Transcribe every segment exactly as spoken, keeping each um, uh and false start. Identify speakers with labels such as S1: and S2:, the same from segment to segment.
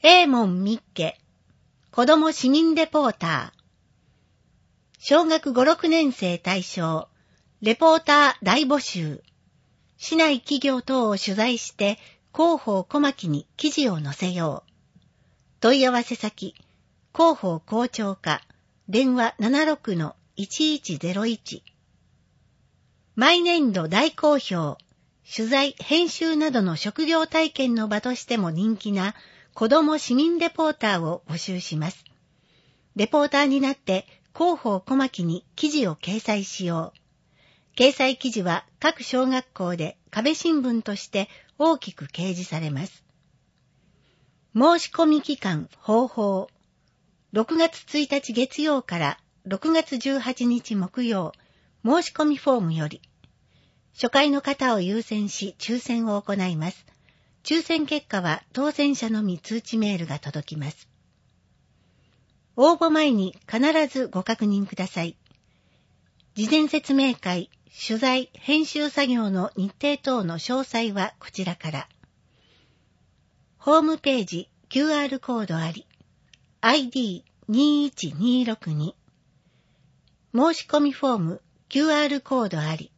S1: 英門密家、子ども市民レポーター。小学ご、ろくねん生対象、レポーター大募集。市内企業等を取材して、広報小牧に記事を載せよう。問い合わせ先、広報校長課、電話 ななろくのいちいちゼロいち。毎年度大好評、取材、編集などの職業体験の場としても人気な子ども市民レポーターを募集します。レポーターになって広報小牧に記事を掲載しよう。掲載記事は各小学校で壁新聞として大きく掲示されます。申し込み期間、方法。ろくがつついたち月曜からろくがつじゅうはちにち木曜、申し込みフォームより。初回の方を優先し抽選を行います。抽選結果は当選者のみ通知メールが届きます。応募前に必ずご確認ください。事前説明会、取材、編集作業の日程等の詳細はこちらから。ホームページ キューアール コードあり、アイディーにいちにろくに、申し込みフォーム キューアール コードあり。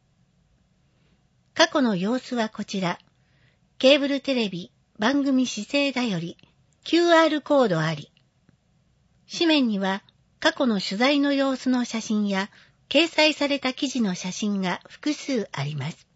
S1: 過去の様子はこちら。ケーブルテレビ番組姿勢だより キューアール コードあり。紙面には過去の取材の様子の写真や掲載された記事の写真が複数あります。